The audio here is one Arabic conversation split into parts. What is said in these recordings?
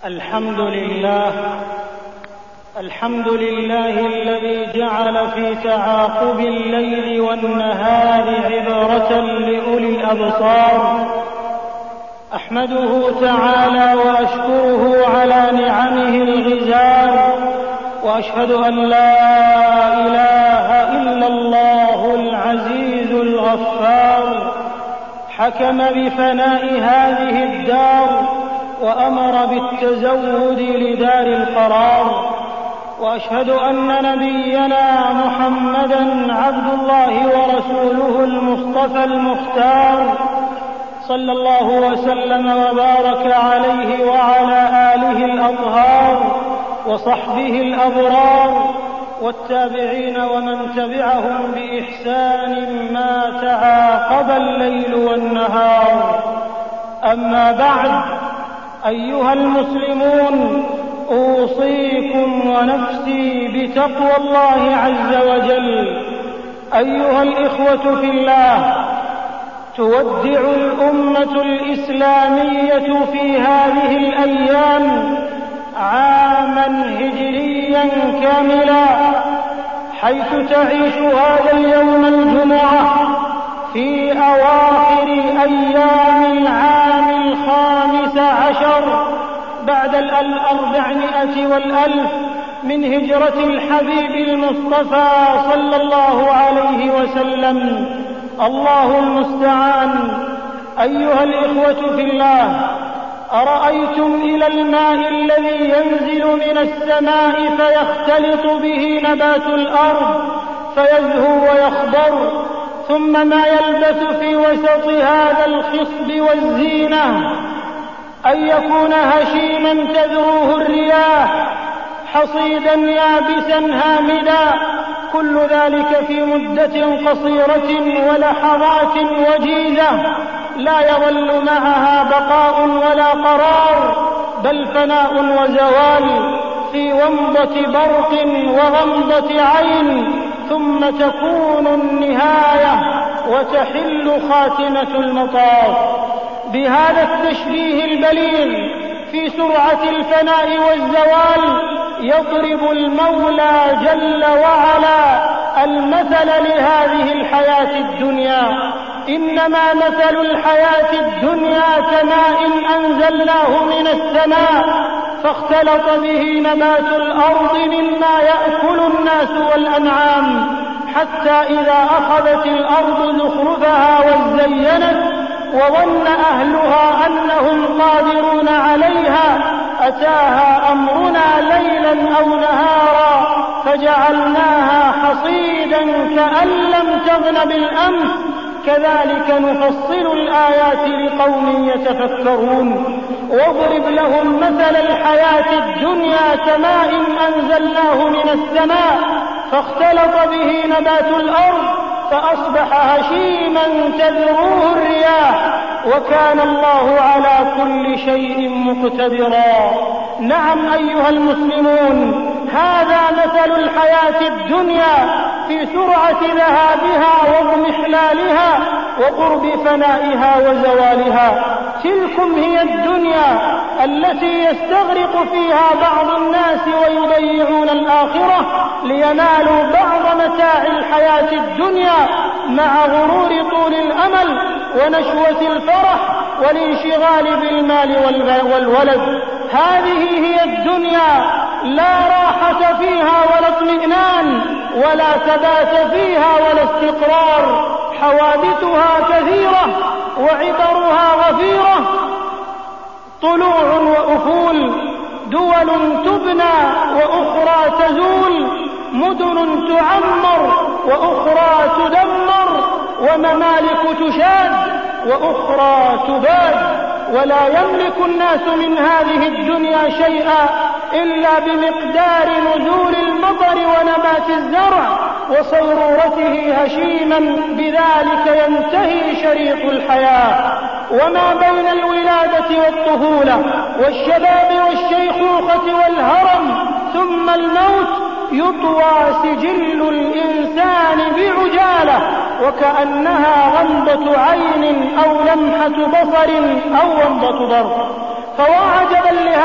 الحمد لله الذي جعل في تعاقب الليل والنهار عبرة لأولي الأبصار. أحمده تعالى وأشكره على نعمه الغزار، وأشهد أن لا إله إلا الله العزيز الغفار. حكم بفناء هذه الدار وأمر بالتزود لدار القرار. وأشهد أن نبينا محمدًا عبد الله ورسوله المصطفى المختار، صلى الله وسلم وبارك عليه وعلى آله الأطهار وصحبه الأبرار والتابعين ومن تبعهم بإحسان ما تعاقب الليل والنهار. أما بعد، أيها المسلمون، أوصيكم ونفسي بتقوى الله عز وجل. أيها الإخوة في الله، تودع الأمة الإسلامية في هذه الأيام عاما هجريا كاملا، حيث تعيش هذا اليوم الجمعة في أواخر أيام العام 15 بعد 400 من هجرة الحبيب المصطفى صلى الله عليه وسلم. الله المستعان. أيها الإخوة في الله، أرأيتم إلى الماء الذي ينزل من السماء فيختلط به نبات الأرض فيزهو ويخضر، ثم ما يلبث في وسط هذا الخصب والزينة أن يكون هشيما تذروه الرياح، حصيدا يابسا هامدا، كل ذلك في مدة قصيرة ولحظات وجيزة لا يظل معها بقاء ولا قرار، بل فناء وزوال في ومضة برق وغمضة عين، ثم تكون النهاية وتحل خاتمة المطاف. بهذا التشبيه البليغ في سرعة الفناء والزوال يضرب المولى جل وعلا المثل لهذه الحياة الدنيا. إنما مثل الحياة الدنيا كماء أنزلناه من السماء فاختلط به نبات الأرض مما يأكل الناس والأنعام، حتى إذا أخذت الأرض زخرفها وزينت وظن أهلها أنهم قادرون عليها أتاها أمرنا ليلا أو نهارا فجعلناها حصيدا كأن لم تغن بالأمس، كذلك نفصل الآيات لقوم يتفكرون. واضرب لهم مثل الحياة الدنيا كماء أنزلناه من السماء فاختلط به نبات الأرض فأصبح هشيما تذروه الرياح، وكان الله على كل شيء مقتدرا. نعم أيها المسلمون، هذا مثل الحياة الدنيا في سرعة ذهابها واضمحلالها وقرب فنائها وزوالها. تلكم هي الدنيا التي يستغرق فيها بعض الناس ويضيعون الآخرة لينالوا بعض متاع الحياة الدنيا مع غرور طول الأمل ونشوة الفرح والانشغال بالمال والولد. هذه هي الدنيا، لا راحة فيها ولا اطمئنان ولا ثبات فيها ولا استقرار. حوادثها كثيرة وعبرها غفيرة، طلوع وأفول، دول تبنى وأخرى تزول، مدن تعمر وأخرى تدمر، وممالك تشاد وأخرى تباد. ولا يملك الناس من هذه الدنيا شيئا إلا بمقدار نزول المطر ونبات الزرع وصيرورته هشيما، بذلك ينتهي شريط الحياة. وما بين الولادة والطفولة والشباب والشيخوخة والهرم ثم الموت يطوى سجل الإنسان بعجالة، وكأنها غمضة عين أو لمحة بصر أو ومضة ضرب. فوا عجبا لهذه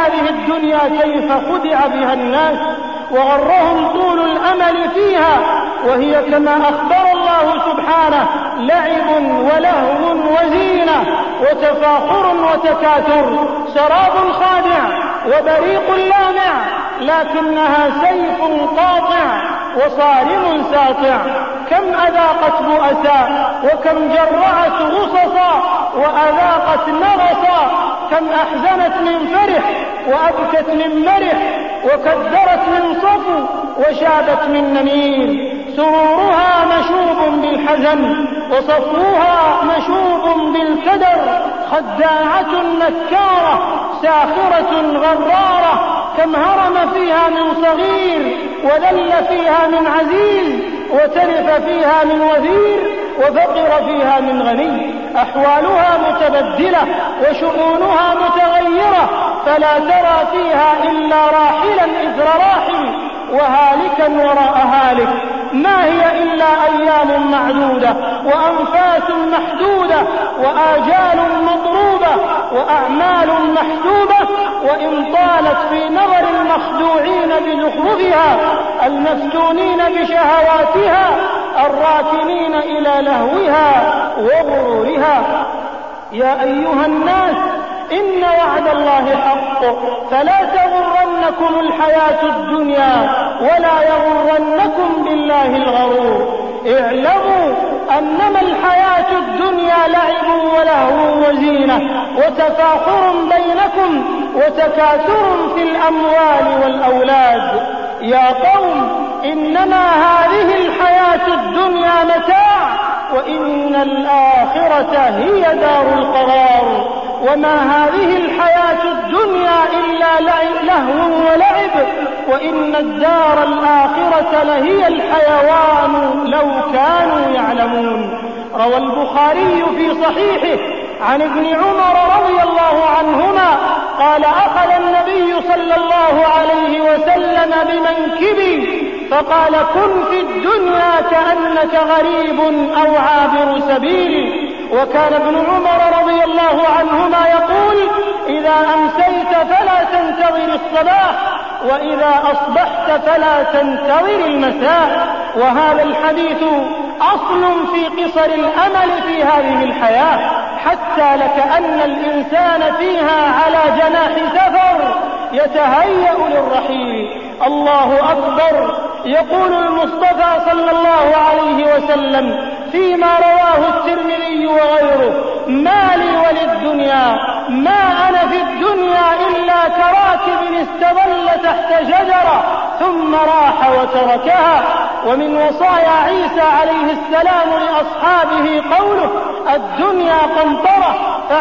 الدنيا كيف خدع بها الناس وغرهم طول الأمل فيها، وهي كما أخبر الله سبحانه لعب ولهو وزينة وتفاخر وتكاثر، سراب خادع وبريق لامع، لكنها سيف قاطع وصارم ساطع. كم أذاقت بؤسا وكم جرعت غصصا وأذاقت نغصا، كم أحزنت من فرح وأبكت من مرح، وكدرت من صفو وشابت من نمير. سرورها مشوب بالحزن وصفوها مشوب بالكدر، خداعة مكارة ساخرة غرارة، كم هرم فيها من صغير وذل فيها من عزيز، وتلف فيها من وزير وفقر فيها من غني. أحوالها متبدلة وشؤونها متغيرة، فلا ترى فيها إلا راحلا إثر راحل وهالكا وراء هالك. ما هي إلا أيام معدودة وأنفاس محدودة وآجال مضروبة وأعمال محسوبة، وإن طالت في نظر المخدوعين بزخرفها المفتونين بشهواتها الراكنين إلى لهوها وغرورها. يا أيها الناس إن وعد الله حق، فلا تغرنكم الحياة الدنيا ولا يغرنكم بالله الغرور. اعلموا أنما الحياة الدنيا لعب ولهو وزينة وتفاخر بينكم وتكاثر في الأموال والأولاد. يا قوم إنما هذه الحياة الدنيا متاع، وإن الآخرة هي دار القرار. وما هذه الحياة الدنيا إلا لهو ولعب، وإن الدار الآخرة لهي الحيوان لو كانوا يعلمون. روى البخاري في صحيحه عن ابن عمر رضي الله عنهما قال: أخذ النبي صلى الله عليه وسلم بمنكبي فقال: كن في الدنيا كأنك غريب أو عابر سبيل. وكان ابن عمر رضي الله عنهما يقول: إذا أمسيت فلا تنتظر الصباح، وإذا أصبحت فلا تنتظر المساء. وهذا الحديث أصل في قصر الأمل في هذه الحياة، حتى لكأن الإنسان فيها على جناح سفر يتهيأ للرحيل. الله أكبر. يقول المصطفى صلى الله عليه وسلم فيما رواه الترمذي وغيره: ما لي وللدنيا، ما أنا في الدنيا إلا كراكب استظل تحت شجرة ثم راح وتركها. ومن وصايا عيسى عليه السلام لأصحابه قوله: الدنيا قنطرة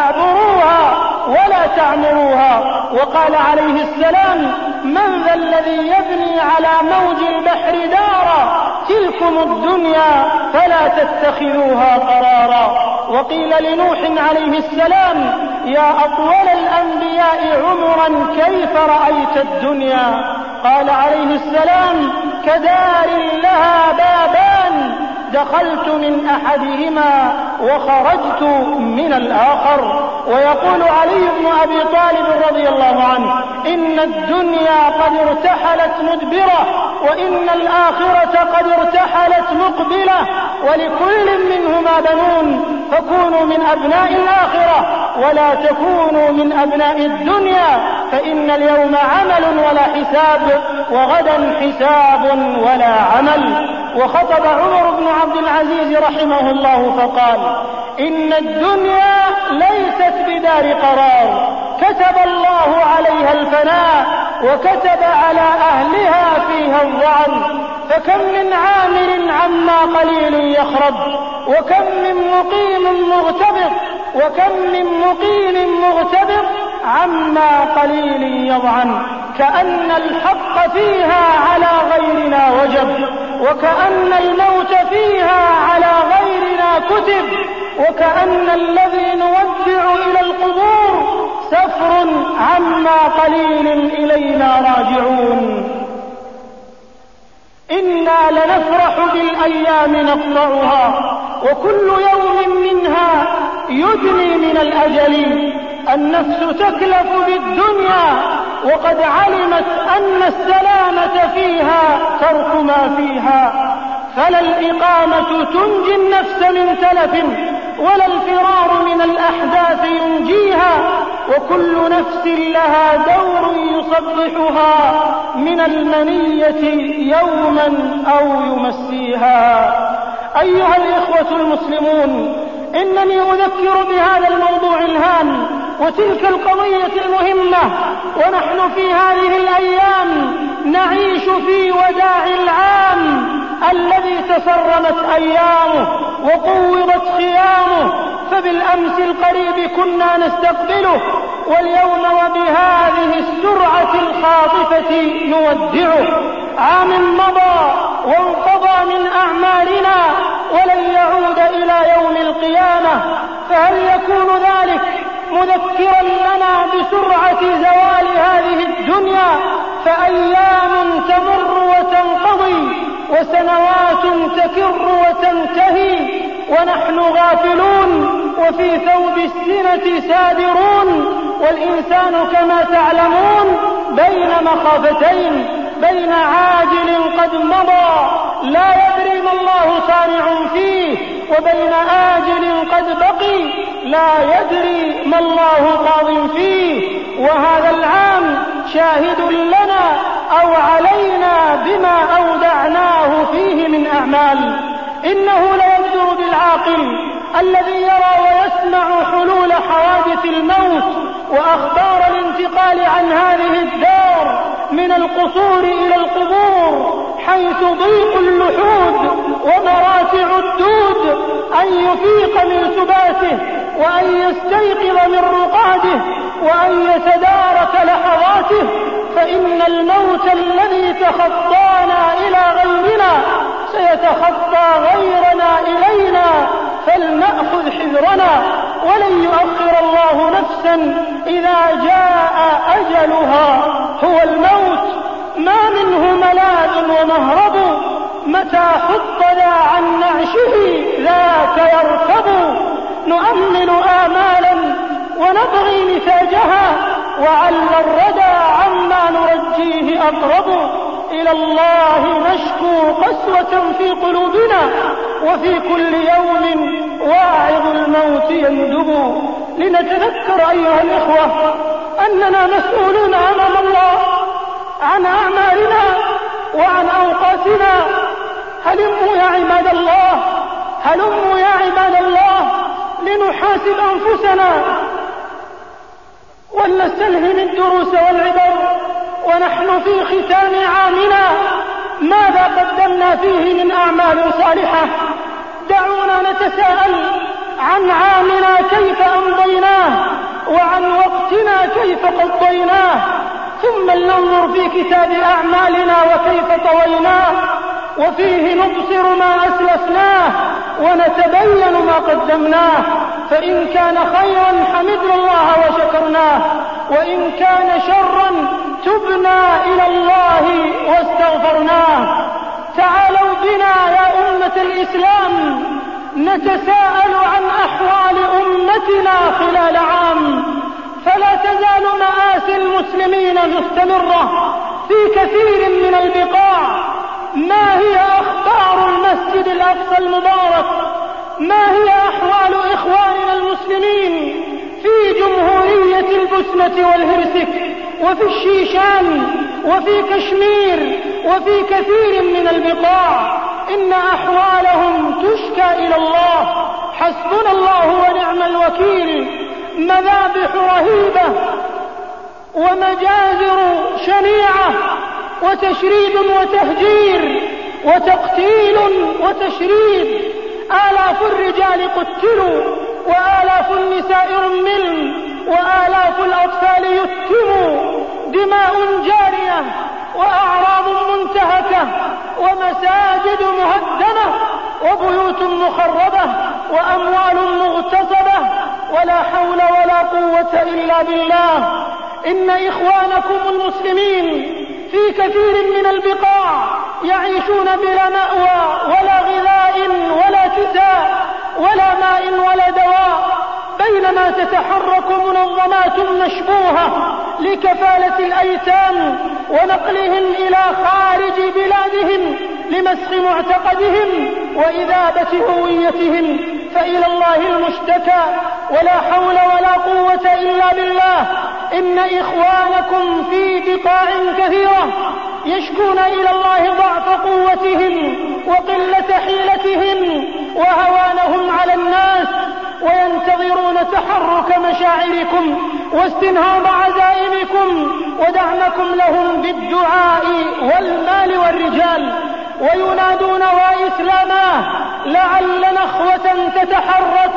فاعبروها ولا تعمروها. وقال عليه السلام: من ذا الذي يبني على موج البحر دارا، تلكم الدنيا فلا تتخذوها قرارا. وقيل لنوح عليه السلام: يا أطول الأنبياء عمرا كيف رأيت الدنيا؟ قال عليه السلام: كدار لها بابان، دخلت من أحدهما وخرجت من الآخر. ويقول علي بن أبي طالب رضي الله عنه: إن الدنيا قد ارتحلت مدبرة، وإن الآخرة قد ارتحلت مقبلة، ولكل منهما بنون، فكونوا من أبناء الآخرة ولا تكونوا من أبناء الدنيا، فإن اليوم عمل ولا حساب، وغدا حساب ولا عمل. وخطب عمر بن عبد العزيز رحمه الله فقال: إن الدنيا ليست بدار قرار، كتب الله عليها الفناء وكتب على أهلها فيها الضعن، فكم من عامر عما قليل يخرب، وكم من مقيم مغتبط، وكم من مقيم مغتبط عما قليل يضعن. كأن الحق فيها على غيرنا وجب، وكأن الموت فيها على غيرنا كتب، وكأن الذي نودع إلى القبور سفر عما قليل إلينا راجعون. إنا لنفرح بالأيام نقطعها، وكل يوم منها يدني من الأجل. النفس تكلف بالدنيا، وقد علمت أن السلامة فيها ترك ما فيها، فلا الإقامة تنجي النفس من تلف ولا الفرار من الأحداث ينجيها، وكل نفس لها دور يصبحها من المنية يوما أو يمسيها. أيها الإخوة المسلمون، إنني أذكر بهذا الموضوع الهام وتلك القضية المهمة ونحن في هذه الأيام نعيش في وداع العام الذي تسرمت أيامه وقوضت خيامه، فبالأمس القريب كنا نستقبله واليوم وبهذه السرعة الخاطفة نودعه. عام مضى وانقضى من أعمالنا ولن يعود إلى يوم القيامة، فهل يكون ذلك مذكرا لنا بسرعة زوال هذه الدنيا؟ فأيام تمر وتنقضي وسنوات تكر وتنتهي ونحن غافلون وفي ثوب السنة سادرون، والإنسان كما تعلمون بين مخافتين، بين عاجل قد مضى لا يدري ما الله صانع فيه، وبين آجل قد بقي لا يدري ما الله قاض فيه. وهذا العام شاهد لنا أو علينا بما أودعناه فيه من أعمال. إنه ليبدر بالعاقل الذي يرى ويسمع حلول حوادث الموت وأخبار الانتقال عن هذه الدار من القصور إلى القبور، حيث ضيق اللحود ومراتع الدود، أن يفيق من سباته وأن يستيقظ من رقاده وأن يتدارك لحظاته، فإن الموت الذي تخطانا إلى غيرنا سيتخطى غيرنا إلينا، فلنأخذ حذرنا، ولن يؤخر الله نفسا إذا جاء أجلها. هو الموت ما منه ملاذ ومهرب، متى حط ذا عن نعشه ذاك يركب. نؤمل آمالا ونبغي نتاجها، وعل الردى عما نرجيه أقرب. إلى الله نشكو قسوة في قلوبنا، وفي كل يوم واعظ الموت يندب. لنتذكر أيها الإخوة أننا مسؤولون أمام الله عن أعمالنا وعن أوقاتنا. هلموا يا عباد الله، هلموا يا عباد الله لنحاسب أنفسنا ولنستلهم الدروس والعبر ونحن في ختام عامنا. ماذا قدمنا فيه من أعمال صالحة؟ دعونا نتساءل عن عامنا كيف أمضيناه وعن وقتنا كيف قضيناه، ثم لننظر في كتاب أعمالنا وكيف طويناه، وفيه نبصر ما أسلفناه ونتبين ما قدمناه. فإن كان خيرا حمدنا الله وشكرناه، وإن كان شرا تبنا إلى الله واستغفرناه. تعالوا بنا يا أمة الإسلام نتساءل عن أحوال أمتنا خلال عام، فلا تزال مآسي المسلمين مستمرة في كثير من البقاع. ما هي أخبار المسجد الأقصى المبارك؟ ما هي أحوال إخواننا المسلمين في جمهورية البوسنة والهرسك وفي الشيشان وفي كشمير وفي كثير من البقاع؟ إن أحوالهم تشكى إلى الله، حسبنا الله ونعم الوكيل. مذابح رهيبة ومجازر شنيعة وتشريد وتهجير وتقتيل وتشريد. آلاف الرجال قتلوا وآلاف النساء رملن وآلاف الأطفال يتموا، دماء جارية وأعراض منتهكة ومساجد مهدمة وبيوت مخربة وأموال مغتصبة، ولا حول ولا قوة إلا بالله. إن إخوانكم المسلمين في كثير من البقاع يعيشون بلا مأوى ولا غذاء ولا كساء ولا ماء ولا دواء، بينما تتحرك منظمات مشبوهة لكفالة الأيتام ونقلهم إلى خارج بلادهم لمسخ معتقدهم وإذابة هويتهم، فإلى الله المشتكى، ولا حول ولا قوة إلا بالله. إن إخوانكم في بقاع كثيرة يشكون إلى الله ضعف قوتهم وقلة حيلتهم وهوانهم على الناس، وينتظرون تحرك مشاعركم واستنهاض عزائمكم ودعمكم لهم بالدعاء والمال والرجال، وينادون وإسلاما لعل نخوة تتحرك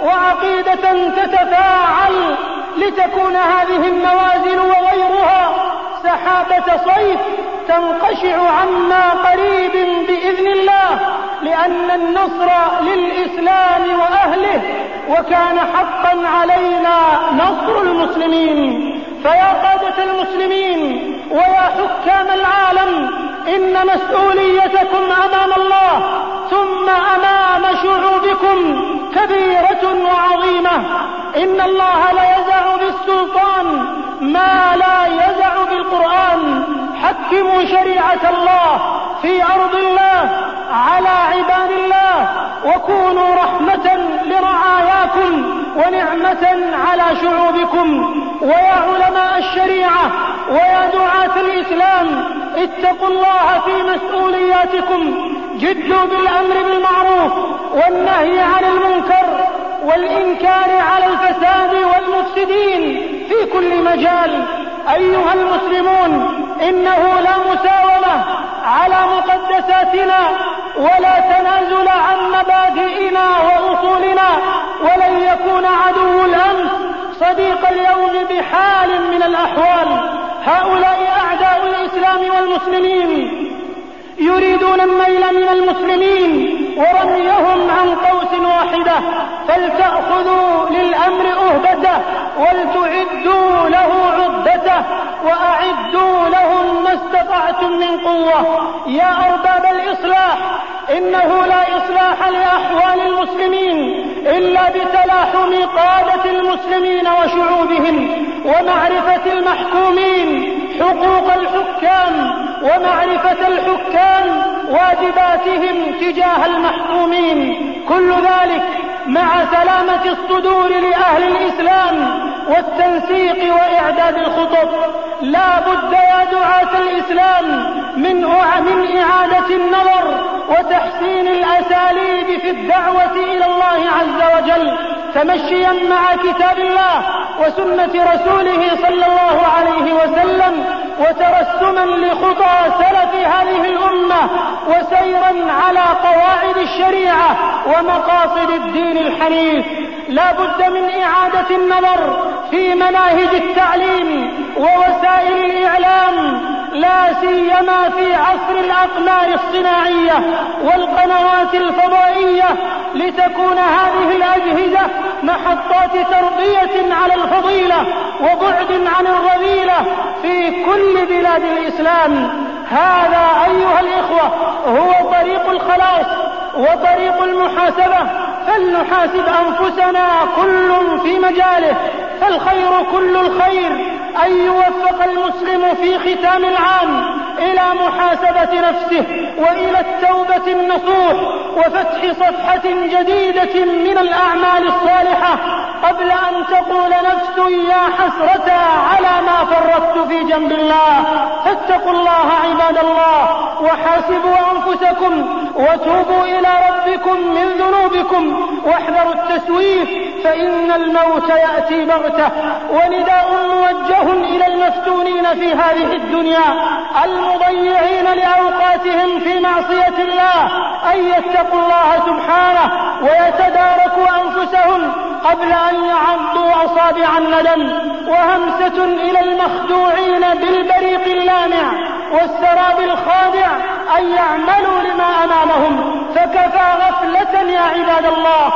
وعقيدة تتفاعل لتكون هذه النوازل وغيرها سحابة صيف تنقشع عما قريب بإذن الله، لأن النصر للإسلام وأهله، وكان حقا علينا نصر المسلمين. فيا قادة المسلمين ويا حكام العالم، إن مسؤوليتكم أمام الله ثم أمام شعوبكم كبيرة وعظيمة. إن الله لا يزع بالسلطان ما لا يزع بالقرآن. حكموا شريعة الله في أرض الله على عباد الله، وكونوا رحمة لرعاياكم ونعمة على شعوبكم. ويا علماء الشريعة ويا دعاة الإسلام، اتقوا الله في مسؤولياتكم، جدوا بالأمر بالمعروف والنهي عن المنكر والإنكار على الفساد والمفسدين في كل مجال. أيها المسلمون، إنه لا مساومة على مقدساتنا ولا تنازل عن مبادئنا وأصولنا، ولن يكون عدو الأمس صديق اليوم بحال من الأحوال. هؤلاء أعداء الإسلام والمسلمين يريدون النيل من المسلمين ورميهم عن قوس واحدة، فلتأخذوا للأمر أهبته ولتعدوا له عدته وأعدوا لهم ما استطعتم من قوة. يا أرباب الإصلاح، إنه لا إصلاح لأحوال المسلمين إلا بتلاحم قادة المسلمين وشعوبهم ومعرفة المحكومين حقوق الحكام ومعرفة الحكام واجباتهم تجاه المحكومين. كل ذلك مع سلامة الصدور لأهل الإسلام والتنسيق وإعداد الخطب. لا بد يا دعاة الإسلام من إعادة النظر وتحسين الأساليب في الدعوة إلى الله عز وجل، تمشيا مع كتاب الله وسنة رسوله صلى الله عليه وسلم، وترسما لخطى سلف هذه الأمة، وسيرا على قواعد الشريعة ومقاصد الدين الحنيف. لا بد من إعادة النظر في مناهج التعليم ووسائل الإعلام، لا سيما في عصر الأقمار الصناعية والقنوات الفضائية، لتكون هذه الأجهزة محطات تربية على الفضيلة وبعد عن الرذيلة في كل بلاد الإسلام. هذا أيها الإخوة هو طريق الخلاص وطريق المحاسبة، فلنحاسب أنفسنا كل في مجاله، فالخير كل الخير أن يوفق المسلم في ختام العام إلى محاسبة نفسه وإلى التوبة النصوح وفتح صفحة جديدة من الأعمال الصالحة، قبل أن تقول نفس يا حسرة على ما فرطت في جنب الله. فاتقوا الله عباد الله، وحاسبوا أنفسكم وتوبوا إلى ربكم من ذنوبكم، واحذروا التسويف فإن الموت يأتي بغتة. ونداء موجه إلى المفتونين في هذه الدنيا المضيعين لأوقاتهم في معصية الله أن يتقوا الله سبحانه ويتداركوا أنفسهم قبل أن يعضوا أصابع الندم. وهمسة إلى المخدوعين بالبريق اللامع والسراب الخادع أن يعملوا لما أمامهم، فكفى غفلة يا عباد الله،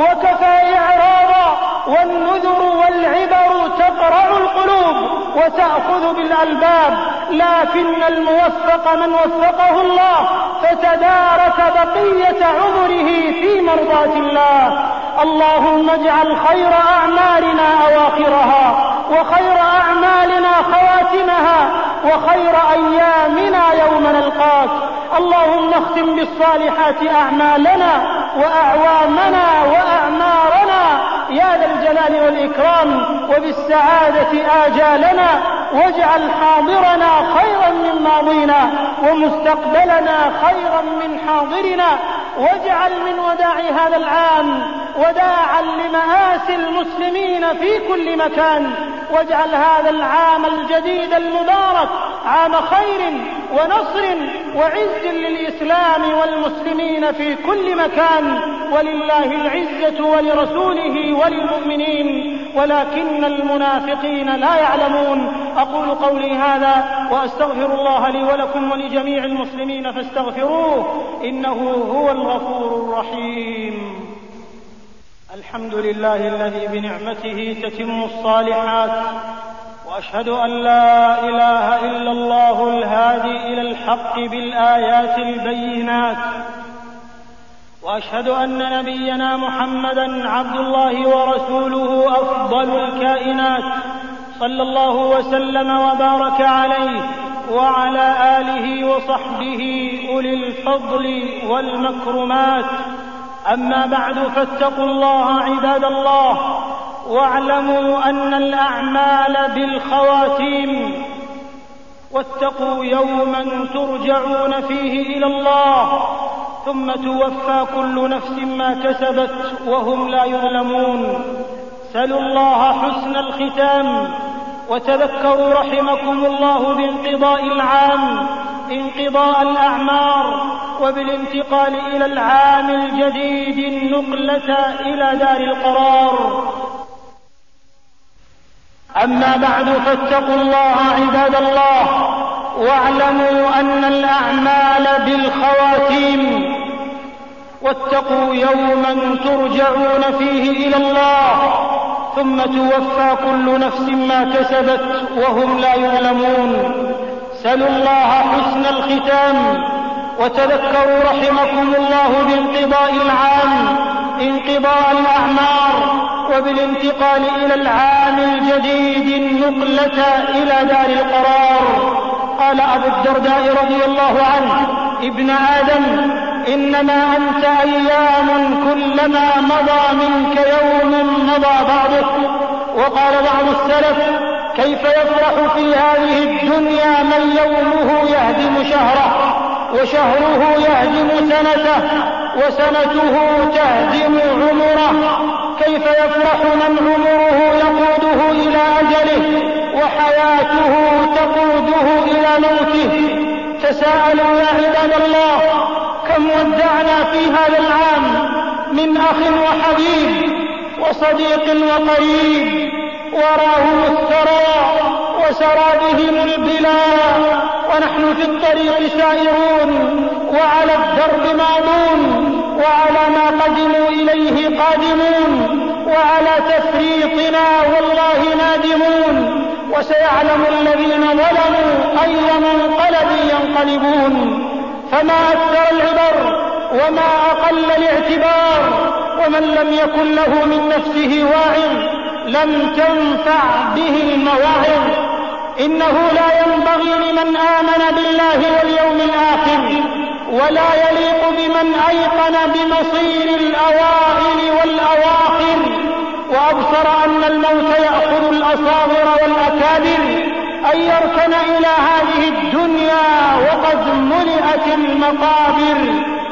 وكفى إعراضا، والنذر والعبر تقرع القلوب وتأخذ بالألباب. لكن الموفق من وفقه الله فتدارك بقية عمره في مرضاة الله. اللهم اجعل خير أعمالنا أواخرها، وخير أعمالنا خواتمها، وخير أيامنا يوم نلقاك. اللهم اختم بالصالحات أعمالنا وأعوامنا وأعمارنا يا ذا الجلال والإكرام، وبالسعادة آجالنا، واجعل حاضرنا خيرا من ماضينا، ومستقبلنا خيرا من حاضرنا، واجعل من وداع هذا العام وداعا لمآسي المسلمين في كل مكان، واجعل هذا العام الجديد المبارك عام خير ونصر وعز للإسلام والمسلمين في كل مكان، ولله العزة ولرسوله وللمؤمنين ولكن المنافقين لا يعلمون. أقول قولي هذا وأستغفر الله لي ولكم ولجميع المسلمين فاستغفروه إنه هو الغفور الرحيم. الحمد لله الذي بنعمته تتم الصالحات، وأشهد أن لا إله إلا الله الهادي إلى الحق بالآيات البينات، وأشهد أن نبينا محمدًا عبد الله ورسوله أفضل الكائنات، صلى الله وسلم وبارك عليه وعلى آله وصحبه أولي الفضل والمكرمات. أما بعد، فاتقوا الله عباد الله، واعلموا أن الأعمال بالخواتيم، واتقوا يوما ترجعون فيه إلى الله ثم توفى كل نفس ما كسبت وهم لا يظلمون. سلوا الله حسن الختام، وتذكروا رحمكم الله بانقضاء العام انقضاء الأعمار، وبالانتقال إلى العام الجديد النقلة إلى دار القرار. أما بعد، فاتقوا الله عباد الله، واعلموا أن الأعمال بالخواتيم، واتقوا يوما ترجعون فيه إلى الله ثم توفى كل نفس ما كسبت وهم لا يظلمون. سلوا الله حسن الختام، وتذكروا رحمكم الله بانقضاء العام انقضاء الأعمار، وبالانتقال إلى العام الجديد النقلة إلى دار القرار. قال أبو الدرداء رضي الله عنه: ابن آدم، إنما أنت أيام، كلما مضى منك يوم مضى بعضك. وقال بعض السلف: كيف يفرح في هذه الدنيا من يومه يهدم شهره، وشهره يهدم سنته، وسنته تهدم عمره؟ كيف يفرح من عمره يقوده إلى أجله، وحياته تقوده إلى موته؟ تساءلوا يا عباد الله، كم ودعنا في هذا العام من أخ وحبيب وصديق وقريب، وراهم الثرى وسرى بهم البلاء، ونحن في الطريق سائرون، وعلى الدرب ماضون، وعلى ما قدموا إليه قادمون، وعلى تفريطنا والله نادمون، وسيعلم الذين ظلموا أي منقلب ينقلبون. فما أكثر العبر وما أقل الاعتبار، ومن لم يكن له من نفسه واعظ لم تنفع به المواعظ. إنه لا ينبغي لمن آمن بالله واليوم الآخر، ولا يليق بمن أيقن بمصير الأوائل والأواخر، وأبصر أن الموت يأخذ الأصاغر والأكابر، أن يركن إلى هذه الدنيا وقد ملئت المقابر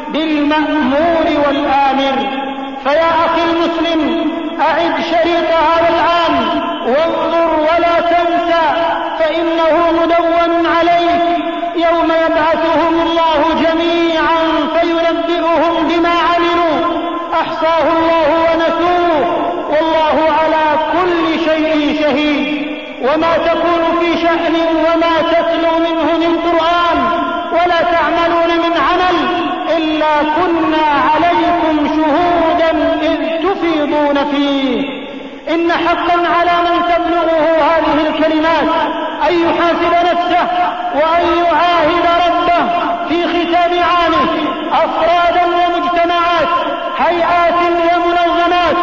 بالمأمور والآمر. فيا أخي المسلم، أعد شريط هذا العام وانظر ولا تنسى، فإنه مدون عليك يوم يبعثهم الله جميعا فينبئهم بما عملوا، أحصاه الله ونسوه، والله على كل شيء شهيد. وما تكون في شأن وما تتلو منه من قرآن ولا تعملون من عمل إلا كنا عليكم شهودا إذ تفيضون فيه. إن حقا على من تبلغه هذه الكلمات أن يحاسب نفسه وأن يعاهد ربه في ختام عامه، أفرادا ومجتمعات، هيئات ومنظمات،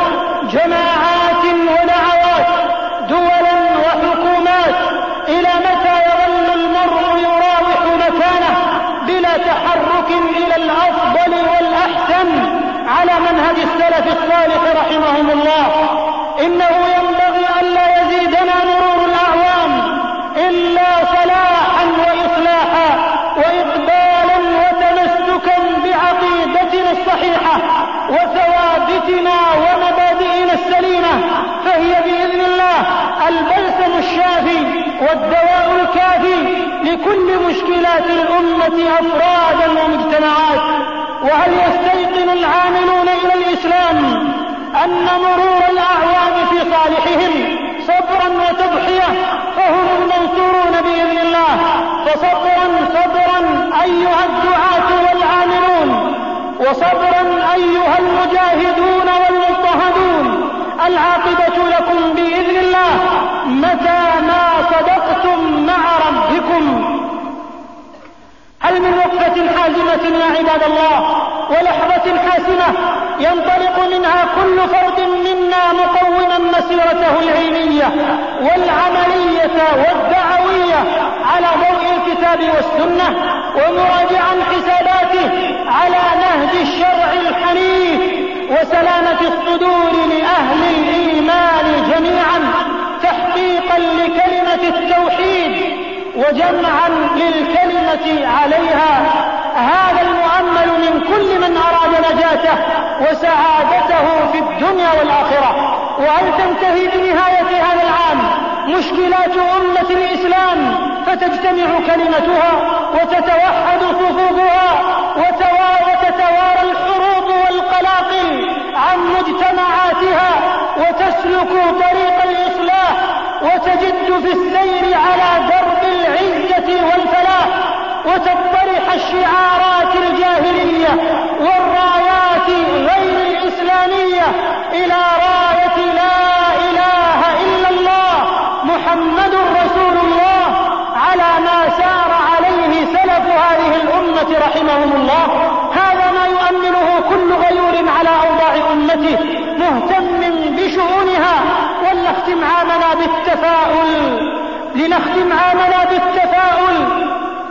رحمهم الله: إنه ينبغي ألا يزيدنا مرور الأعوام إلا صلاحا وإصلاحا وإقبالا وتمسكا بعقيدتنا الصحيحة وثوابتنا ومبادئنا السليمة، فهي بإذن الله البلسم الشافي والدواء الكافي لكل مشكلات الأمة أفرادا ومجتمعات. وهل يستيقن العاملون إلى الإسلام أن مرور الأعوام في صالحهم صبرا وتضحية فهم المنصورون بإذن الله؟ فصبرا صبرا أيها الدعاة والعاملون، وصبرا أيها المجاهدون والمضطهدون، العاقبة لكم بإذن الله متى ما صدقتم مع ربكم. هل من وقفة حازمة يا عباد الله ولحظة حاسمة ينطلق منها كل فرد منا مقوما مسيرته العلمية والعملية والدعوية على ضوء الكتاب والسنة، ومراجعا حساباته على نهج الشرع الحنيف وسلامة الصدور لأهل الإيمان جميعا، تحقيقا لكلمة التوحيد وجمعا للكلمة عليها. هذا المؤمل من كل من أراد نجاته وسعادته في الدنيا والآخرة. وهل تنتهي بنهاية هذا العام مشكلات أمة الإسلام فتجتمع كلمتها وتتوحد صفوفها وتتوارى الحروب والقلاقل عن مجتمعاتها وتسلك طريق الإصلاح وتجد في السير على درب العزة والفلاح، وتطرح الشعارات الجاهلية والرايات غير الإسلامية إلى راية لا إله إلا الله محمد رسول الله، على ما سار عليه سلف هذه الأمة رحمهم الله. هذا ما يؤمله كل غيور على أوضاع أمته مهتم بشؤونها. ولنختم عامنا بالتفاؤل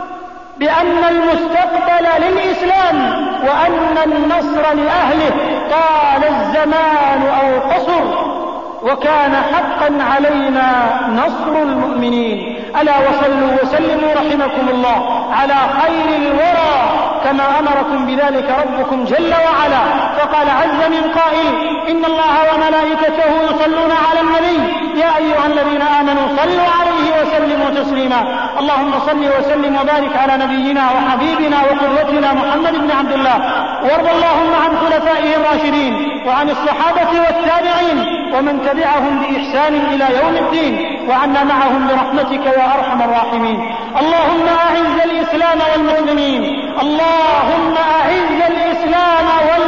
بأن المستقبل للإسلام وأن النصر لأهله طال الزمان أو قصر، وكان حقا علينا نصر المؤمنين. ألا وصلوا وسلموا رحمكم الله على خير الورى كما أمركم بذلك ربكم جل وعلا، فقال عز من قائل: إن الله وملائكته يصلون على النبي يا أيها الذين آمنوا صلوا عليه وسلموا تسليما. اللهم صل وسلم وبارك على نبينا وحبيبنا وقدوتنا محمد بن عبد الله، وارض اللهم عن خلفائه الراشدين وعن الصحابة والتابعين ومن تبعهم بإحسان إلى يوم الدين، وعنا معهم برحمتك يا أرحم الراحمين. اللهم أعز الإسلام والمسلمين، اللهم أعز الإسلام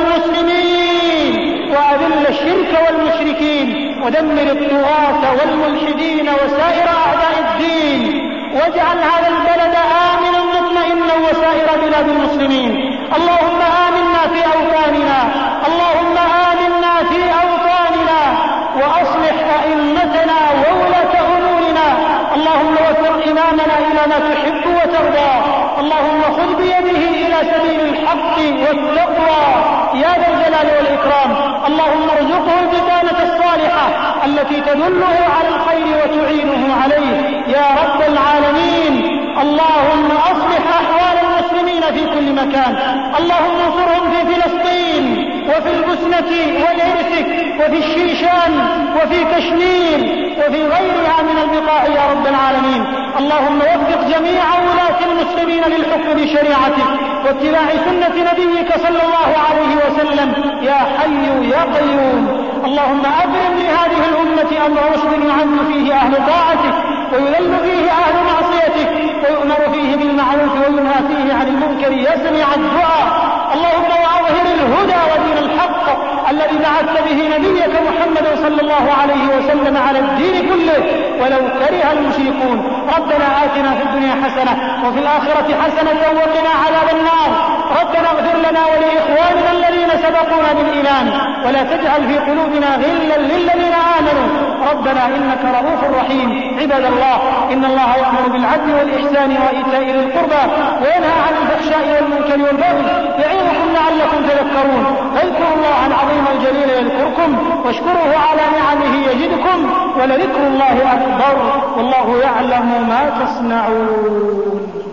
والمسلمين وأذل الشرك والمشركين ودمر الطغاة والملحدين وسائر أعداء الدين، واجعل هذا البلد آمنا مطمئنا وسائر بلاد المسلمين. اللهم آمنا في أوطاننا، اللهم آمنا في أوطاننا وأصلح أئمتنا وولاة أمورنا. اللهم وفق إمامنا إلى ما تحب وترضى. اللهم خذ بيده إلى سبيل الحق والتقوى يا ذا الجلال والإكرام. اللهم ارزقه البطانة الصالحة التي تدله على الخير وتعينه عليه يا رب العالمين. اللهم أصلح أحوال المسلمين في كل مكان. اللهم انصرهم في فلسطين وفي البوسنة والهرسك وفي الشيشان وفي كشمير وفي غيرها من البقاع يا رب العالمين. اللهم وفق جميع ولاة المسلمين للحكم بشريعتك واتباع سنة نبيك صلى الله عليه وسلم يا حي يا قيوم. اللهم أبرم لهذه الأمة أمر رشد يعز فيه أهل طاعتك ويذل فيه أهل معصيتك ويؤمر فيه بالمعروف وينهى فيه عن المنكر يا سميع الدعاء. اللهم وأظهر الهدى ودين الحق الذي بعثت به نبيك محمد صلى الله عليه وسلم على الدين كله ولو كره المشركون. ربنا آتنا في الدنيا حسنة وفي الآخرة حسنة وقنا عذاب النار. ربنا اغفر لنا ولإخواننا الذين سبقونا بالإيمان ولا تجعل في قلوبنا غلا للذين آمنوا ربنا إنك رؤوف رحيم. عباد الله، إن الله يأمر بالعدل والإحسان وإيتاء ذي القربى وينهى عن الفحشاء والمنكر والبغي يعظكم لعلكم تذكرون. فاذكروا الله العظيم الجليل يذكركم واشكروه على نعمه يزدكم ولذكر الله أكبر والله يعلم ما تصنعون.